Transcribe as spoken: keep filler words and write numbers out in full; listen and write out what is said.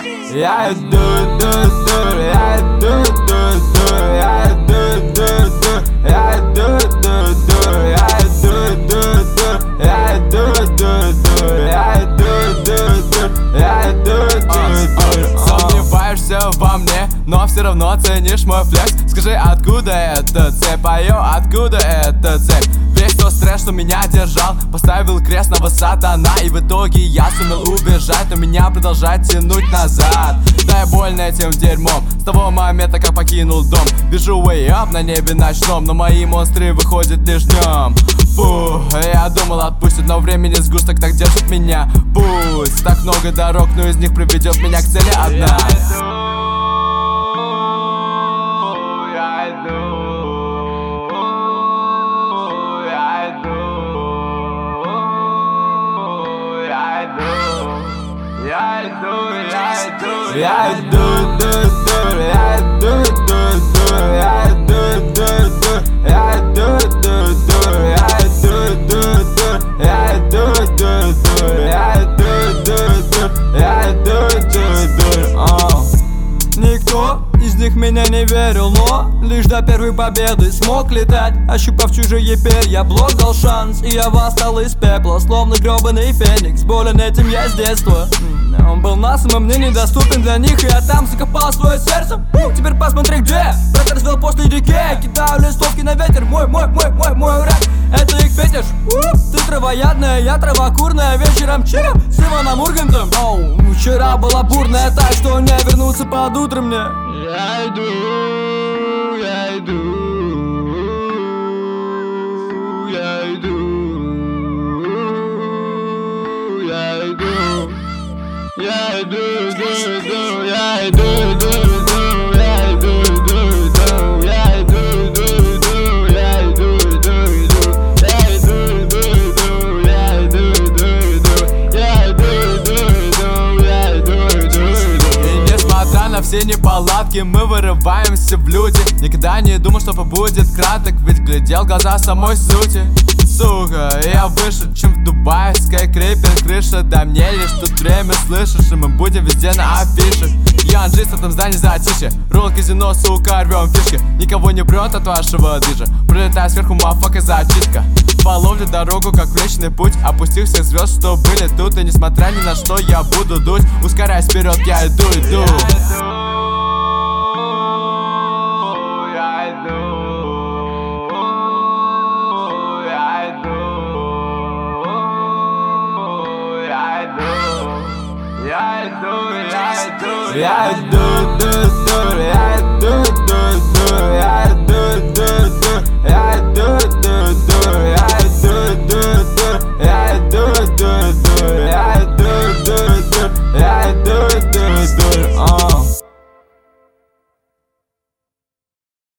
Я иду, иду, иду, я иду, иду, иду, я иду, иду, иду, я иду, иду, иду, я иду, иду, иду, я иду, иду, иду, я иду, иду, иду, я иду, иду, иду. Сомневаешься во мне, но все равно ценишь мой флекс. Скажи, откуда эта цепь, а йо, откуда эта цепь? Весь тот стресс, что меня держал, поставил крест на сатана. И в итоге я сумел убежать, но меня продолжает тянуть назад. Да, я больно этим дерьмом с того момента, как покинул дом. Вижу way up на небе ночном, но мои монстры выходят лишь днем. Фу, я думал отпустит, но времени сгусток так держит меня. Пусть так много дорог, но из них приведет меня к цели одна. Я иду, я иду, я иду, иду, я иду, иду, иду, я иду, иду, иду, я иду, иду, иду, я иду, иду, иду, я иду, иду, иду, я иду, иду, иду, я иду, иду, иду. Никто из них меня не верил, но лишь до первой победы смог летать. Ощупав чужие перья, блок дал шанс, и я восстал из пепла, словно гребаный феникс. Болен этим я с детства. Он был на самом мне недоступен для них, и я там закопал свое сердце. У, теперь посмотри где. Брат развел после реки, кидаю листовки на ветер. Мой, мой, мой, мой, мой рэп, это их фетиш. Ты травоядная, я травокурная. Вечером чил с Иваном Ургантом. Оу, вчера была бурная, так что не вернуться под утро мне. Я иду, я иду, я иду, я иду, я иду, иду, иду, я иду, иду, иду, я иду, иду, иду, я иду, иду, иду, я иду, иду, иду, я иду, иду, иду, я иду, иду, иду, я иду, иду, иду, я иду, иду, иду. И несмотря на все неполадки, мы вырываемся в люди. Никогда не думал, что побудет краток, ведь глядел в глаза самой сути. Сука, я выше, чем в Дубае. Скайкрейпер, крыша, да мне лишь тут время слышишь, и мы будем везде на афишах. Я Анжи, в этом здании затишье. Ролл казино, сука, рвем фишки. Никого не прет от вашего движа. Пролетая сверху, мафака, зачистка. Половлю дорогу, как Млечный Путь. Опустил всех звезд, что были тут. И несмотря ни на что, я буду дуть. Ускоряясь вперед, я иду, иду. Я иду, я иду, я иду, я иду.